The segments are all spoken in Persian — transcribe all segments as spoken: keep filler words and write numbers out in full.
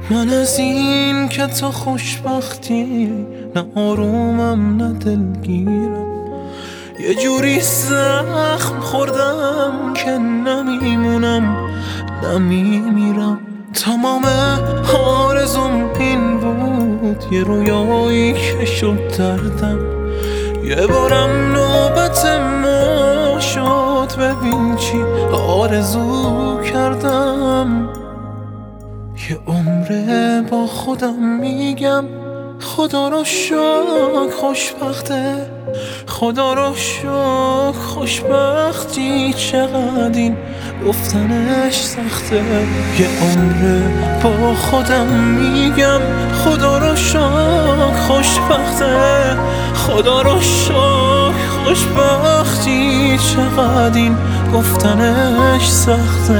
من از این که تو خوشبختی نه آرومم نه دلگیرم، یه جوری زخم خوردم که نمیمونم نمیمیرم. تمام آرزوم این بود یه رویایی که شد دردم، یه بارم نوبت ما شد ببین چی آرزو کردم. یه عمره با خودم میگم خدا رو شکر خوشبخته، خدا رو شکر خوشبختی چقدر این گفتنش سخته. یه عمره با خودم میگم خدا رو شکر خوشبخته، خدا رو شکر خوشبختی چقدر این گفتنش سخته.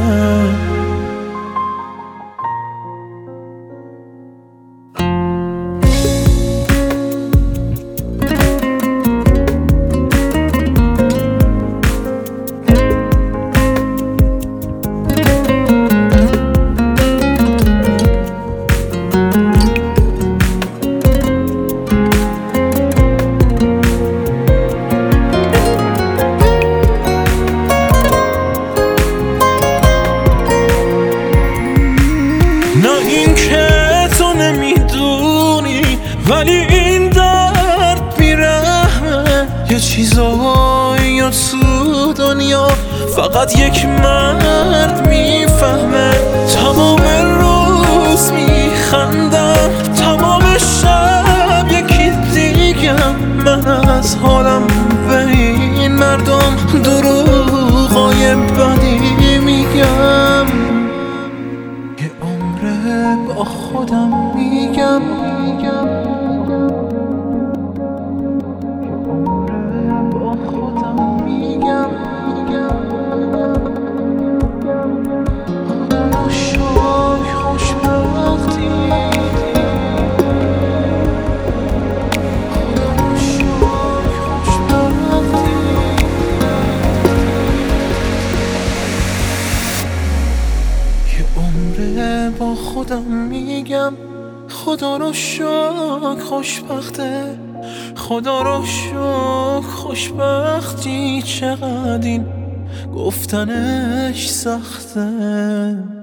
نه این که تو نمیدونی ولی این درد بیرحمه، یه چیزایی تو دنیا فقط یک مرد میفهمه. تمام روز میخندم تمام شب یکی دیگم، من از حالم به این مردم دروغای بدی میگم. با خودم میگم با خودم میگم شوق خوشبختی، شوق خوشبختی. یه عمره با خودم میگم خدا رو شکر خوشبخته، خدا رو شکر خوشبختی چقدر این گفتنش سخته.